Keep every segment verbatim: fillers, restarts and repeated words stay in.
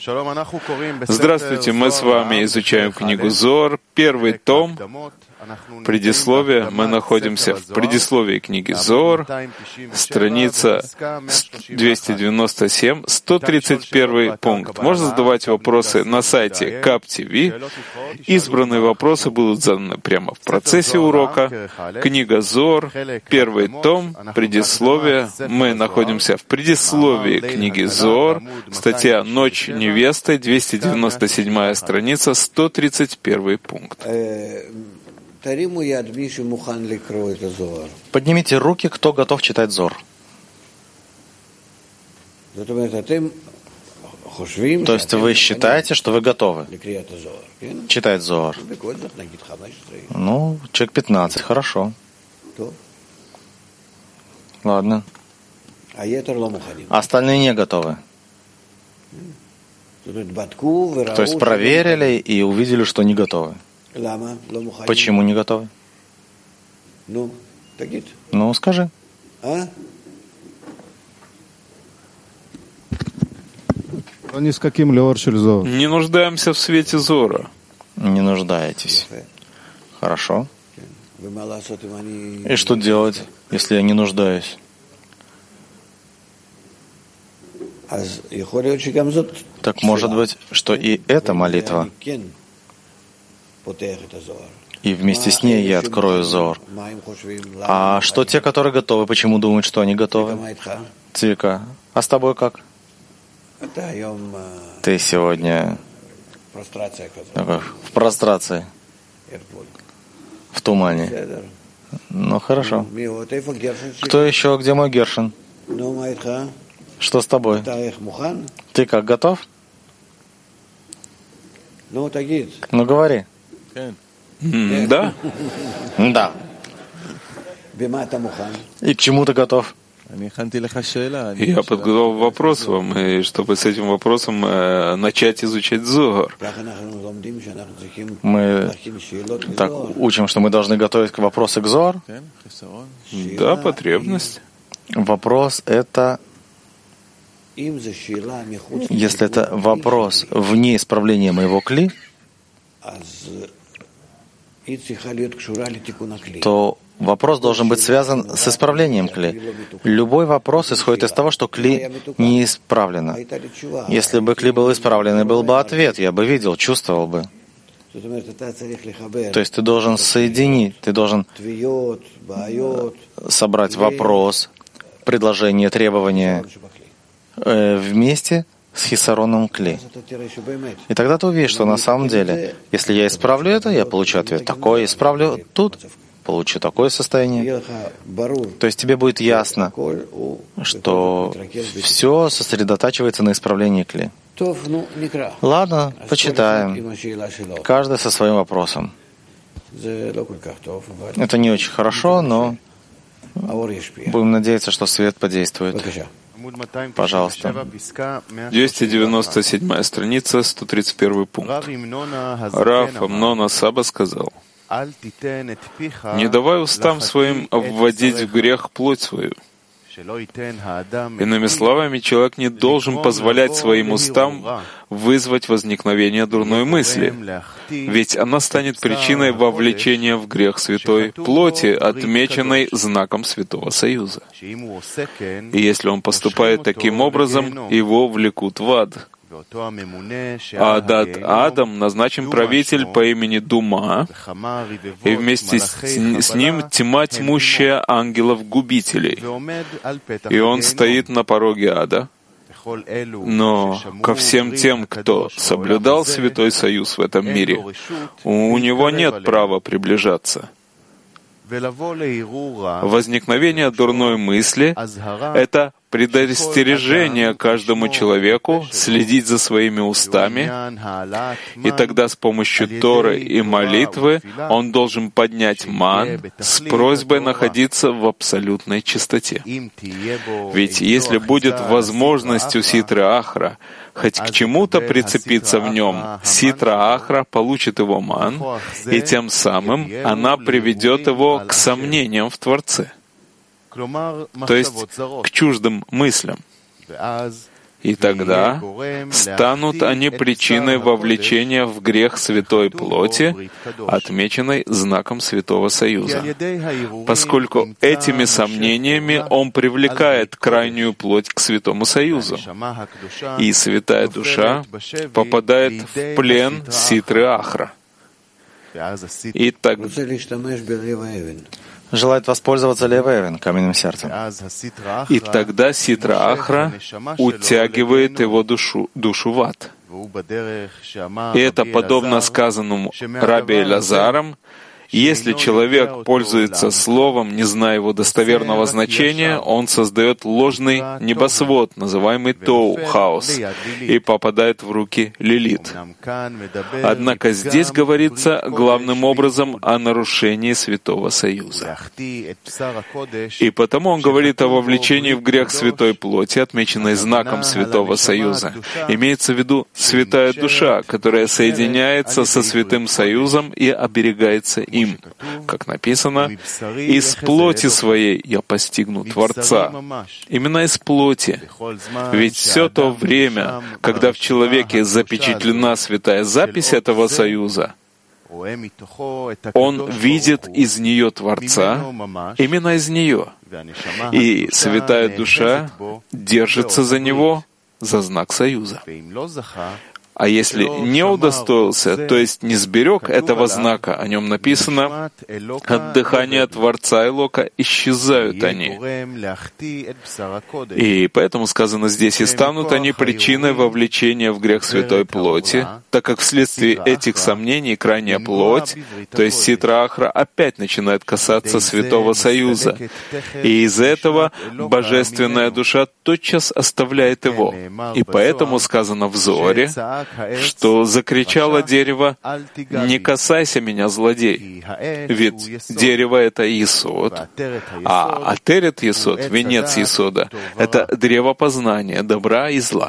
Здравствуйте, мы с вами изучаем книгу Зоар, первый том, предисловие. Мы находимся в предисловии книги Зоар, страница двести девяносто семь, сто тридцать первый пункт. Можно задавать вопросы на сайте кап ти ви. Избранные вопросы будут заданы прямо в процессе урока. Книга Зоар, первый том, предисловие. Мы находимся в предисловии книги Зоар, статья «Ночь невесты», двести девяносто седьмая страница, сто тридцать первый пункт. Поднимите руки, кто готов читать Зоар. То есть вы считаете, что вы готовы читать Зоар? Ну, человек пятнадцать, хорошо. Ладно. А остальные не готовы. То есть проверили и увидели, что не готовы. Почему не готовы? Ну, скажи. Не нуждаемся в свете Зоара. Не нуждаетесь. Хорошо. И что делать, если я не нуждаюсь? Так может быть, что и эта молитва, и вместе с ней я открою Зоар. А что те, которые готовы, почему думают, что они готовы? Цвика, а с тобой как? Ты сегодня в прострации, в тумане. Ну, хорошо. Кто еще? Где мой Гершин? Что с тобой? Ты как, готов? Ну, говори. Mm, да? Да. И к чему ты готов? Я подготовил вопрос вам, и чтобы с этим вопросом э, начать изучать Зоар. Мы так учим, что мы должны готовить вопросы к Зоар? Да, потребность. Вопрос — это... Если это вопрос вне исправления моего кли, то вопрос должен быть связан с исправлением кли. Любой вопрос исходит из того, что кли не исправлено. Если бы кли был исправлен, был бы ответ, я бы видел, чувствовал бы. То есть ты должен соединить, ты должен собрать вопрос, предложение, требование э, вместе с хисароном кли. И тогда ты увидишь, что на самом деле, если я исправлю это, я получу ответ такой, исправлю тут, получу такое состояние. То есть тебе будет ясно, что все сосредотачивается на исправлении кли. Ладно, почитаем. Каждый со своим вопросом. Это не очень хорошо, но будем надеяться, что свет подействует. Пожалуйста. двести девяносто седьмая страница, сто тридцать первый пункт. Рав Амнон Асаба сказал: «Не давай устам своим вводить в грех плоть свою». Иными словами, человек не должен позволять своим устам вызвать возникновение дурной мысли, ведь она станет причиной вовлечения в грех святой плоти, отмеченной знаком Святого Союза. И если он поступает таким образом, его влекут в ад. А над адом назначен правитель по имени Дума, и вместе с, с ним тьма тьмущая ангелов-губителей. И он стоит на пороге ада. Но ко всем тем, кто соблюдал Святой Союз в этом мире, у него нет права приближаться. Возникновение дурной мысли — это предостережение каждому человеку следить за своими устами, и тогда с помощью Торы и молитвы он должен поднять ман с просьбой находиться в абсолютной чистоте. Ведь если будет возможность у Ситры Ахра хоть к чему-то прицепиться в нем, Ситра Ахра получит его ман, и тем самым она приведет его к сомнениям в Творце, то есть к чуждым мыслям. И тогда станут они причиной вовлечения в грех святой плоти, отмеченной знаком Святого Союза, поскольку этими сомнениями он привлекает крайнюю плоть к Святому Союзу, и Святая Душа попадает в плен Ситры Ахра. И так желает воспользоваться Левевин, каменным сердцем. И тогда Ситра Ахра утягивает его душу, душу в ад. И это подобно сказанному Раби Элазаром: если человек пользуется словом, не зная его достоверного значения, он создает ложный небосвод, называемый Тоу, хаос, и попадает в руки Лилит. Однако здесь говорится главным образом о нарушении Святого Союза. И потому он говорит о вовлечении в грех святой плоти, отмеченной знаком Святого Союза. Имеется в виду Святая Душа, которая соединяется со Святым Союзом и оберегается им. Как написано, «Из плоти своей я постигну Творца». Именно из плоти. Ведь все то время, когда в человеке запечатлена святая запись этого союза, он видит из нее Творца, именно из нее. И святая душа держится за него, за знак союза. А если не удостоился, то есть не сберег этого знака, о нем написано, от дыхания Творца Элока исчезают они. И поэтому сказано здесь, и станут они причиной вовлечения в грех святой плоти, так как вследствие этих сомнений крайняя плоть, то есть Ситра Ахра, опять начинает касаться Святого Союза. И из-за этого божественная душа тотчас оставляет его. И поэтому сказано в Зоре, что закричало дерево: «Не касайся меня, злодей!» Ведь дерево — это Есод, а Атерет Есод, венец Есода, — это древо познания добра и зла.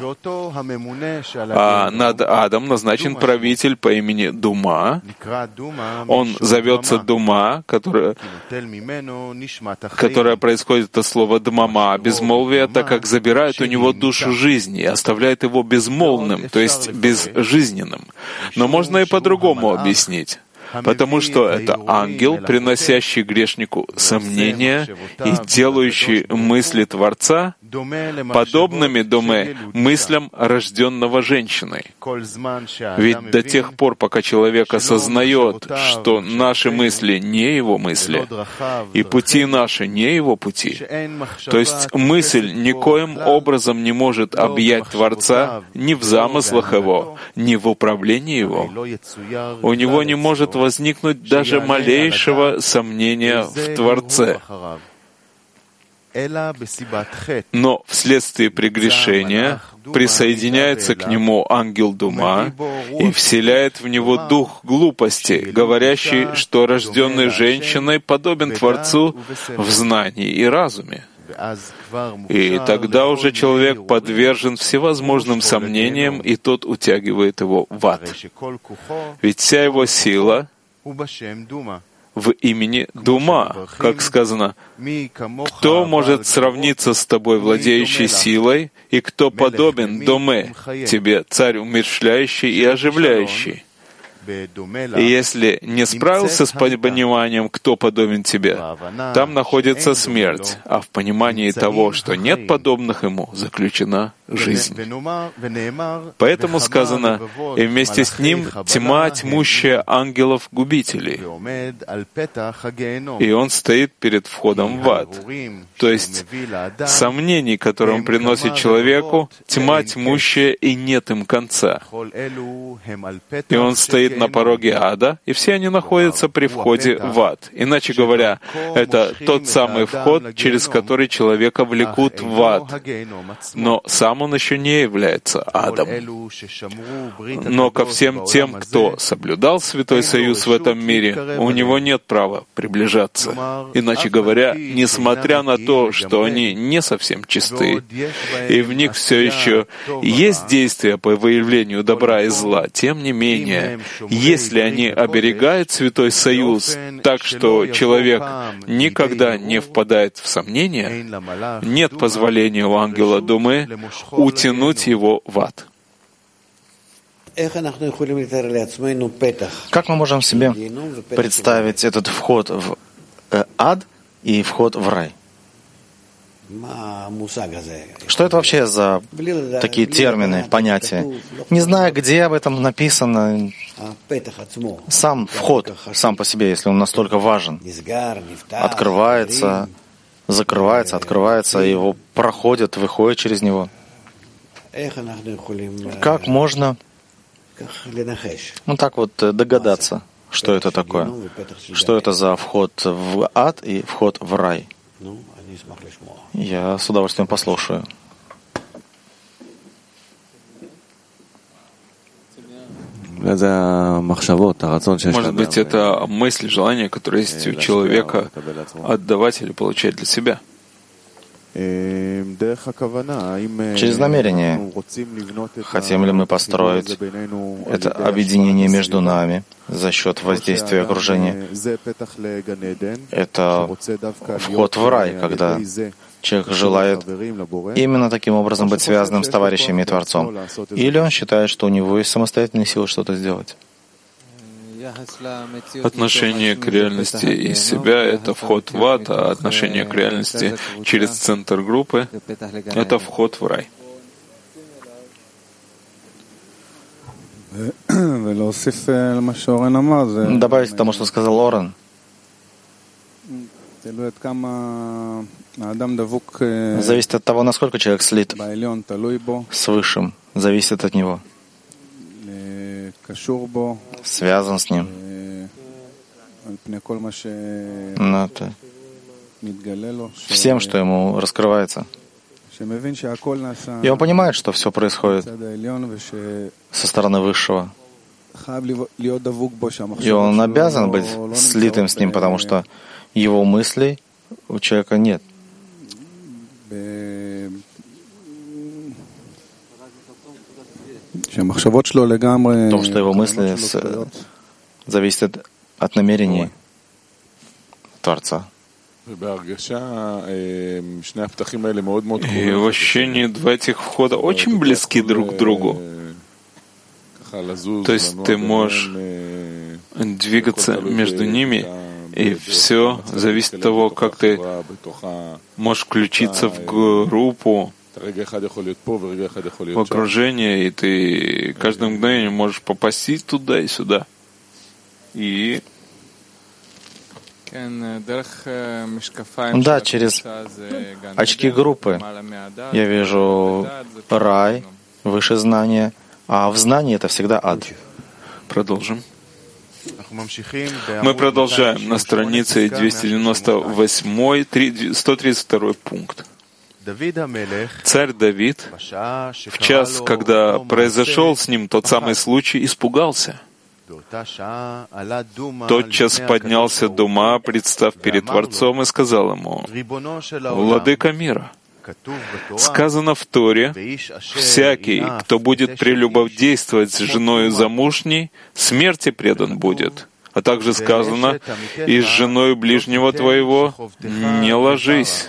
А над адом назначен правитель по имени Дума. Он зовется Дума, которая, которая происходит от слова «дмама», безмолвие, так как забирает у него душу жизни и оставляет его безмолвным, то есть безжизненным. Но можно и по-другому объяснить. Потому что это ангел, приносящий грешнику сомнения и делающий мысли Творца подобными доме мыслям, рожденного женщиной. Ведь до тех пор, пока человек осознает, что наши мысли не его мысли, и пути наши не его пути, то есть мысль никоим образом не может объять Творца ни в замыслах его, ни в управлении его, у него не может возникнуть даже малейшего сомнения в Творце. Но вследствие прегрешения присоединяется к нему ангел Дума и вселяет в него дух глупости, говорящий, что рожденный женщиной подобен Творцу в знании и разуме. И тогда уже человек подвержен всевозможным сомнениям, и тот утягивает его в ад. Ведь вся его сила в имени Дума, как сказано, «Кто может сравниться с тобой, владеющий силой, и кто подобен Доме, тебе, царь умерщвляющий и оживляющий?» И если не справился с пониманием, кто подобен тебе, там находится смерть, а в понимании того, что нет подобных ему, заключена жизнь. Поэтому сказано, и вместе с ним тьма, тьмущая ангелов-губителей. И он стоит перед входом в ад. То есть сомнений, которые он приносит человеку, тьма тьмущая, и нет им конца. И он стоит на пороге ада, и все они находятся при входе в ад. Иначе говоря, это тот самый вход, через который человека влекут в ад. Но сам он еще не является адом. Но ко всем тем, кто соблюдал Святой Союз в этом мире, у него нет права приближаться. Иначе говоря, несмотря на то, что они не совсем чисты, и в них все еще есть действия по выявлению добра и зла, тем не менее, Если они оберегают Святой Союз так, что человек никогда не впадает в сомнение, нет позволения у ангела Думы утянуть его в ад. Как мы можем себе представить этот вход в ад и вход в рай? Что это вообще за такие термины, понятия? Не зная, где об этом написано, сам вход, сам по себе, если он настолько важен, открывается, закрывается, открывается, его проходят, выходят через него. Как можно, ну так вот, догадаться, что это такое? Что это за вход в ад и вход в рай? Я с удовольствием послушаю. Может быть, это мысль, желание, которое есть у человека отдавать или получать для себя. Через намерение. Хотим ли мы построить это объединение между нами за счет воздействия окружения? Это вход в рай, когда человек желает именно таким образом быть связанным с товарищами и Творцом. Или он считает, что у него есть самостоятельные силы что-то сделать. Отношение к реальности из себя — это вход в ад, а отношение к реальности через центр группы — это вход в рай. Добавить к тому, что сказал Орен. Зависит от того, насколько человек слит с Высшим. Зависит от него. Связан с ним. Но это всем, что ему раскрывается. И он понимает, что все происходит со стороны Высшего. И он обязан быть слитым с ним, потому что его мыслей у человека нет. В том, что его мысли с... зависят от намерений Творца. И в ощущении два этих входа очень близки друг к другу. То есть ты можешь двигаться между ними, и все зависит от того, как ты можешь включиться в группу, в окружение, и ты каждое мгновение можешь попасть туда и сюда. И да, через очки группы я вижу рай, выше знания, а в знании это всегда ад. Продолжим. Мы продолжаем на странице двести девяносто восемь, сто тридцать второй пункт. Царь Давид, в час, когда произошел с ним тот самый случай, испугался. Тотчас поднялся Дума, представ перед Творцом, и сказал ему: «Владыка мира, сказано в Торе: всякий, кто будет прелюбодействовать с женою замужней, смерти предан будет. А также сказано: и с женой ближнего твоего не ложись».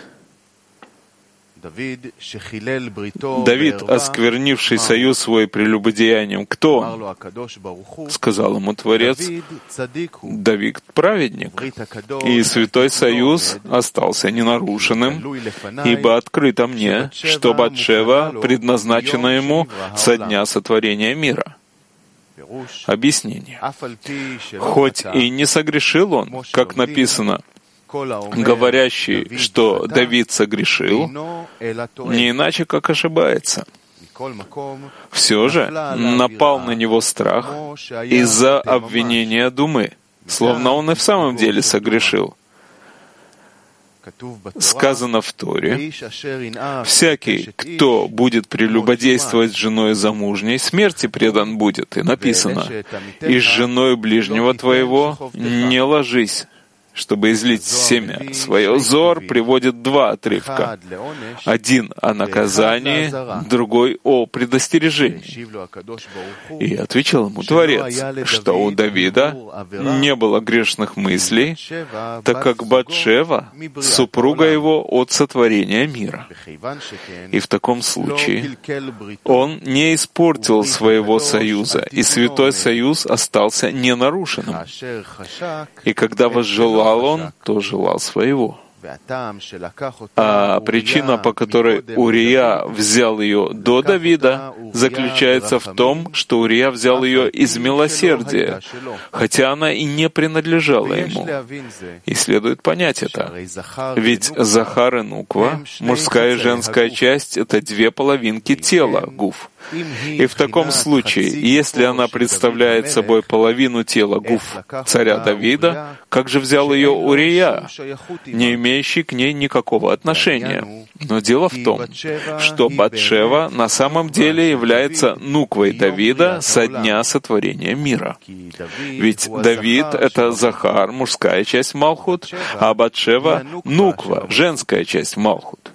Давид, осквернивший союз свой прелюбодеянием, кто он? Сказал ему Творец: Давид праведник, и святой союз остался ненарушенным, ибо открыто мне, что Батшева предназначена ему со дня сотворения мира. Объяснение. Хоть и не согрешил он, как написано, говорящий, что Давид согрешил, не иначе, как ошибается. Все же напал на него страх из-за обвинения Думы, словно он и в самом деле согрешил. Сказано в Торе: «Всякий, кто будет прелюбодействовать с женой замужней, смерти предан будет». И написано: «И с женой ближнего твоего не ложись». чтобы излить семя свое. Зор приводит два отрывка. Один о наказании, другой о предостережении. И отвечал ему Творец, что у Давида не было грешных мыслей, так как Батшева — супруга его от сотворения мира. И в таком случае он не испортил своего союза, и святой союз остался ненарушенным. И когда возжелал он, то желал своего. А причина, по которой Урия взял ее до Давида, заключается в том, что Урия взял ее из милосердия, хотя она и не принадлежала ему. И следует понять это. Ведь Захар и Нуква, мужская и женская часть — это две половинки тела, гуф. И в таком случае, если она представляет собой половину тела гуф царя Давида, как же взял ее Урия, не имеющий к ней никакого отношения? Но дело в том, что Батшева на самом деле является нуквой Давида со дня сотворения мира. Ведь Давид — это Захар, мужская часть Малхут, а Батшева — нуква, женская часть Малхут.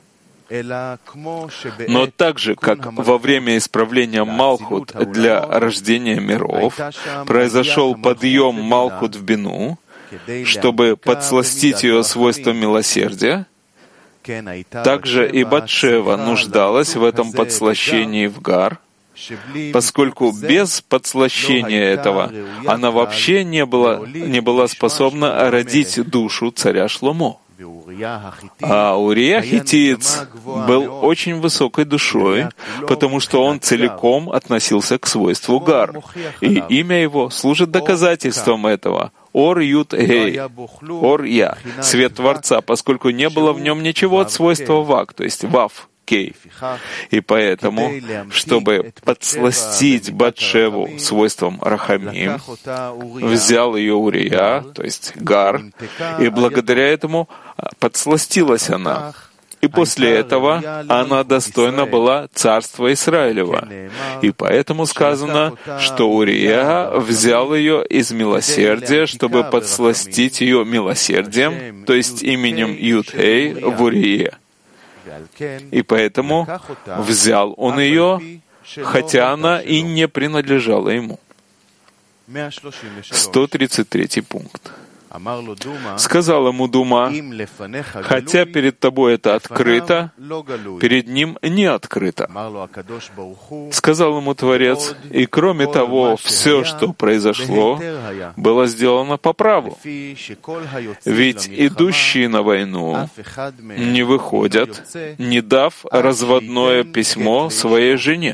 Но так же, как во время исправления Малхут для рождения миров произошел подъем Малхут в Бину, чтобы подсластить ее свойством милосердия, также и Батшева нуждалась в этом подслащении в Гар, поскольку без подслащения этого она вообще не была, не была способна родить душу царя Шломо. А Урия хиттиец был очень высокой душой, потому что он целиком относился к свойству Гар, и имя его служит доказательством этого. Ор Ют Гей, Ор Я, свет Творца, поскольку не было в нем ничего от свойства Вак, то есть Вав. И поэтому, чтобы подсластить Батшеву свойством Рахамим, взял ее Урия, то есть Гар, и благодаря этому подсластилась она. И после этого она достойна была царства Израилева. И поэтому сказано, что Урия взял ее из милосердия, чтобы подсластить ее милосердием, то есть именем Ют-Хей в Урие. И поэтому взял он ее, хотя она и не принадлежала ему. сто тридцать третий пункт. Сказал ему Дума, хотя перед тобой это открыто, перед ним не открыто. Сказал ему Творец, и кроме того, все, что произошло, было сделано по праву. Ведь идущие на войну не выходят, не дав разводное письмо своей жене.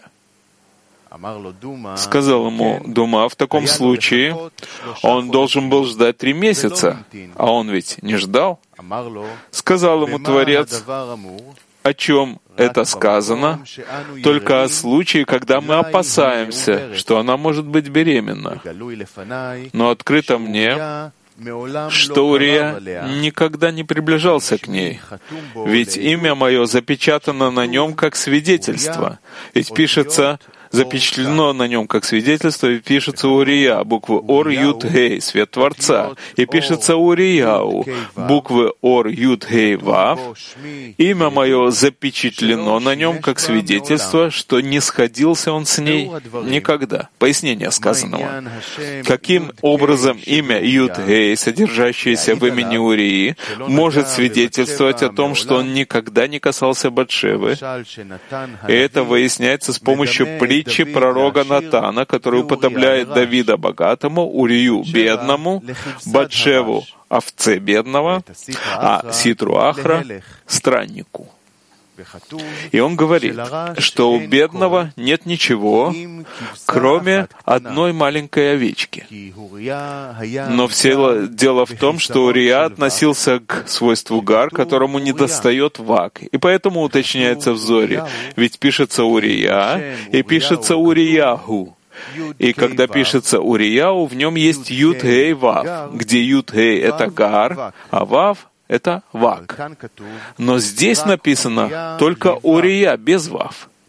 Сказал ему Дума, в таком случае он должен был ждать три месяца, а он ведь не ждал. Сказал ему Творец, о чем это сказано, только о случае, когда мы опасаемся, что она может быть беременна. Но открыто мне, что Урия никогда не приближался к ней, ведь имя мое запечатано на нем как свидетельство, ведь пишется запечатлено на нем как свидетельство, и пишется Урия, буквы Ор Ют Гей, свет Творца, и пишется Урияу, буквы Ор Ют Гей Вав. Имя мое запечатлено на нем как свидетельство, что не сходился он с ней никогда. Пояснение сказанного. Каким образом имя Ют Гей, содержащееся в имени Урии, может свидетельствовать о том, что он никогда не касался Батшевы? И это выясняется с помощью притчи пророка Натана, который уподобляет Давида богатому, Урию бедному, Батшеву овце бедного, а Ситру Ахра страннику. И он говорит, что у бедного нет ничего, кроме одной маленькой овечки. Но все дело в том, что Урия относился к свойству Гар, которому недостает Вак. И поэтому уточняется в Зоре, ведь пишется Урия и пишется Урияху. И когда пишется Урияу, в нем есть Ют-Гей Вав, где Ют-Гей — это Гар, а Вав — это Вак. Но здесь написано только Урия без Вав.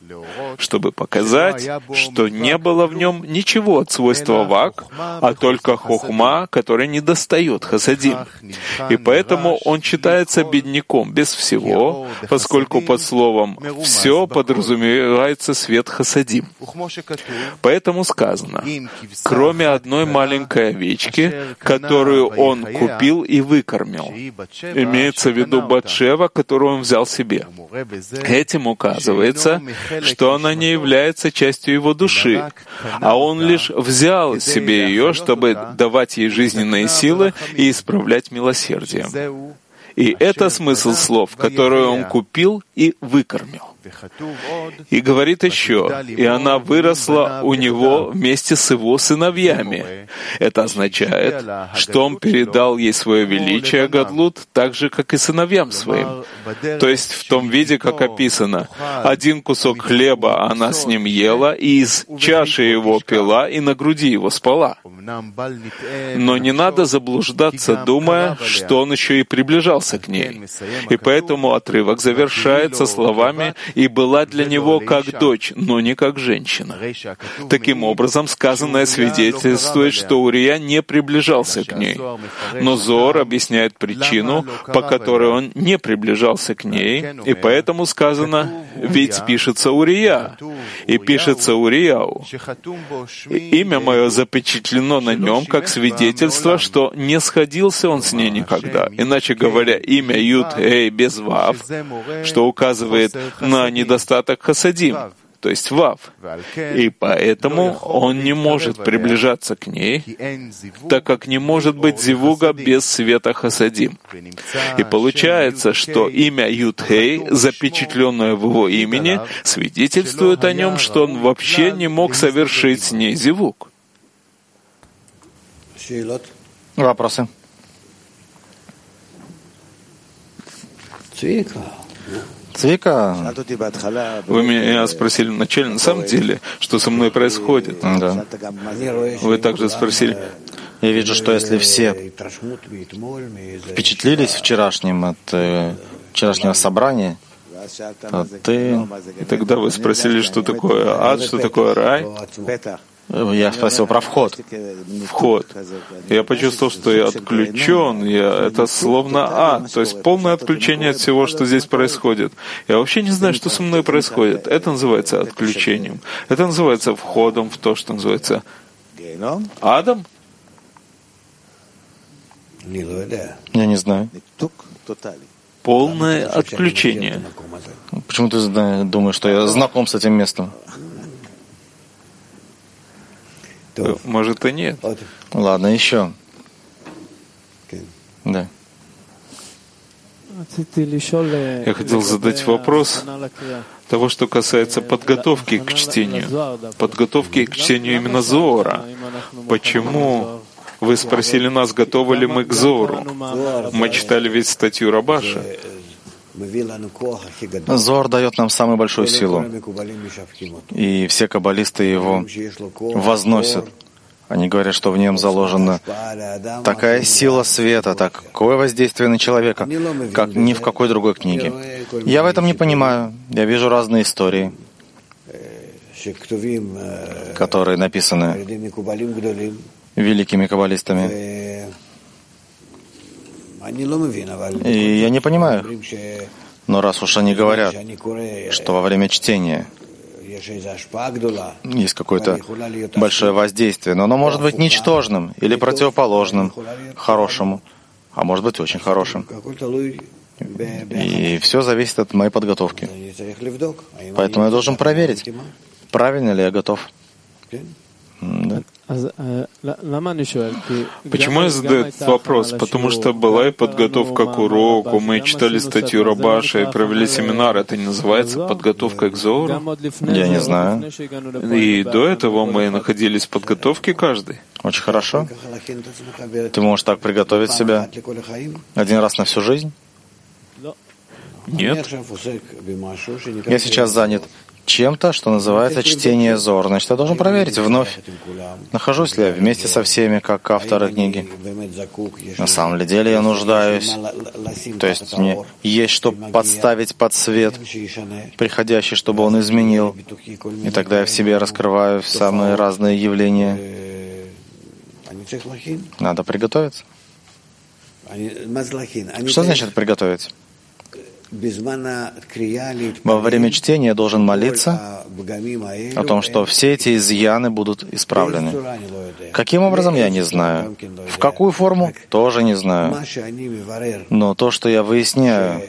чтобы показать, что не было в нем ничего от свойства вак, а только хохма, которая недостает хасадим. И поэтому он считается бедняком без всего, поскольку под словом «все» подразумевается свет хасадим. Поэтому сказано, кроме одной маленькой овечки, которую он купил и выкормил. Имеется в виду Батшева, которую он взял себе. Этим указывается, что она не является частью его души, а он лишь взял себе ее, чтобы давать ей жизненные силы и исправлять милосердием. И это смысл слов, которые он купил и выкормил. И говорит еще, и она выросла у него вместе с его сыновьями. Это означает, что он передал ей свое величие Гадлут, так же, как и сыновьям своим. То есть в том виде, как описано, один кусок хлеба она с ним ела, и из чаши его пила, и на груди его спала. Но не надо заблуждаться, думая, что он еще и приближался к ней. И поэтому отрывок завершается словами «и была для него как дочь, но не как женщина». Таким образом, сказанное свидетельствует, что Урия не приближался к ней. Но Зоар объясняет причину, по которой он не приближался к ней, и поэтому сказано «ведь пишется Урия», и пишется Урияу. И имя мое запечатлено на нем как свидетельство, что не сходился он с ней никогда. Иначе говоря, имя Юд-Эй без Вав, что указывает на недостаток хасадим, то есть Вав. И поэтому он не может приближаться к ней, так как не может быть зивуга без света хасадим. И получается, что имя Юд-Хей, запечатленное в его имени, свидетельствует о нем, что он вообще не мог совершить с ней зивуг. Вопросы? Цвика, вы меня спросили вначале, на самом деле, что со мной происходит. Да. Вы также спросили. Я вижу, что если все впечатлились вчерашним от э, вчерашнего собрания, то ты... И тогда вы спросили, что такое ад, что такое рай. Я спросил про вход. Вход. Я почувствовал, что я отключен. Я, это словно ад, то есть полное отключение от всего, что здесь происходит. Я вообще не знаю, что со мной происходит. Это называется отключением. Это называется входом в то, что называется адом. Я не знаю. Полное отключение. Почему ты думаешь, что я знаком с этим местом? Может, и нет. Ладно, еще. Да. Я хотел задать вопрос того, что касается подготовки к чтению. Подготовки к чтению именно Зоара. Почему вы спросили нас, готовы ли мы к Зоару? Мы читали ведь статью Рабаша. Зоар дает нам самую большую силу, и все каббалисты его возносят. Они говорят, что в нем заложена такая сила света, такое воздействие на человека, как ни в какой другой книге. Я в этом не понимаю. Я вижу разные истории, которые написаны великими каббалистами. И я не понимаю их. Но раз уж они говорят, что во время чтения есть какое-то большое воздействие, но оно может быть ничтожным или противоположным хорошему, а может быть очень хорошим. И все зависит от моей подготовки. Поэтому я должен проверить, правильно ли я готов. Да. Почему я задаю этот вопрос? Потому что была и подготовка к уроку, мы читали статью Рабаша и провели семинар. Это не называется подготовка к Зоару? Я не знаю. И до этого мы находились в подготовке каждый. Очень хорошо. Ты можешь так приготовить себя один раз на всю жизнь? Нет. Я сейчас занят чем-то, что называется чтение Зор. Значит, я должен проверить вновь, нахожусь ли я вместе со всеми, как авторы книги. На самом деле я нуждаюсь, то есть мне есть что подставить под свет приходящий, чтобы он изменил. И тогда я в себе раскрываю самые разные явления. Надо приготовиться. Что значит приготовить? Во время чтения я должен молиться о том, что все эти изъяны будут исправлены. Каким образом, я не знаю. В какую форму, тоже не знаю. Но то, что я выясняю,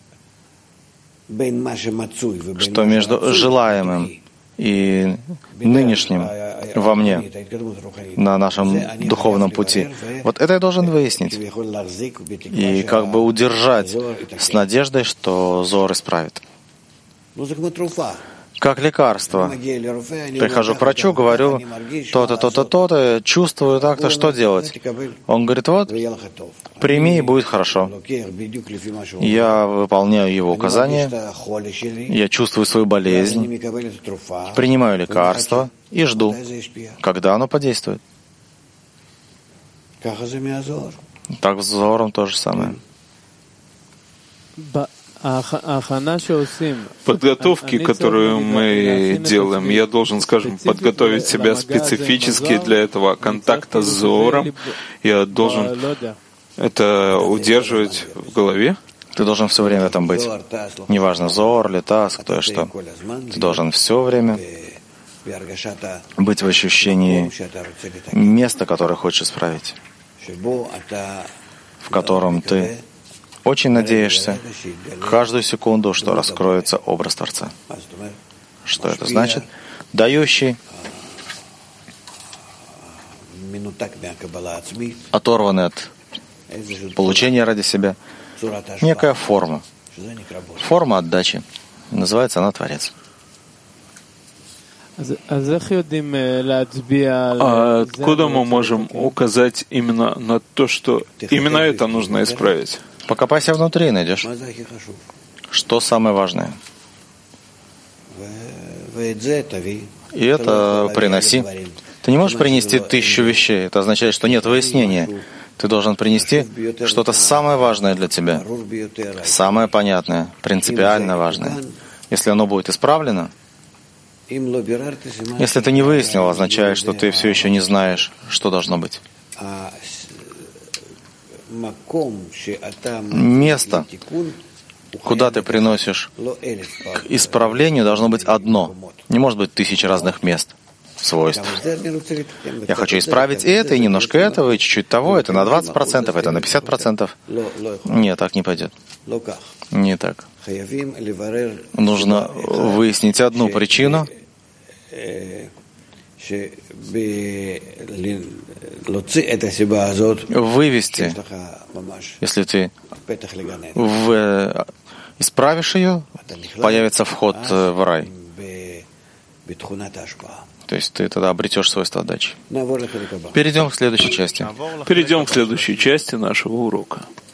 что между желаемым и нынешним во мне на нашем духовном пути, вот это я должен выяснить и как бы удержать с надеждой, что Зор исправит. Как лекарство. Прихожу к врачу, говорю, то-то, то-то, то-то, чувствую так-то, что делать? Он говорит, вот, прими, и будет хорошо. Я выполняю его указания, я чувствую свою болезнь, принимаю лекарство и жду, когда оно подействует. Так с Зором то же самое. Подготовки, которую мы делаем, я должен, скажем, подготовить себя специфически для этого контакта с Зором. Я должен это удерживать в голове. Ты должен все время там быть. Неважно, Зор, Литас, кто и что. Ты должен все время быть в ощущении места, которое хочешь исправить, в котором ты очень надеешься каждую секунду, что раскроется образ Творца. Что это значит? Дающий, оторванный от получения ради себя, некая форма. Форма отдачи. Называется она Творец. А откуда мы можем указать именно на то, что именно это нужно исправить? Покопайся внутри и найдешь. Что самое важное? И это приноси. Ты не можешь принести тысячу вещей. Это означает, что нет выяснения. Ты должен принести что-то самое важное для тебя. Самое понятное, принципиально важное. Если оно будет исправлено, если ты не выяснил, означает, что ты все еще не знаешь, что должно быть. Место, куда ты приносишь к исправлению, должно быть одно. Не может быть тысяч разных мест, свойств. Я хочу исправить и это, и немножко этого, и чуть-чуть того, это на двадцать процентов, это на пятьдесят процентов. Нет, так не пойдет. Не так. Нужно выяснить одну причину, вывести, если ты в, исправишь ее, появится вход в рай. То есть ты тогда обретешь свойство отдачи. Перейдем к следующей части. Перейдем к следующей части нашего урока.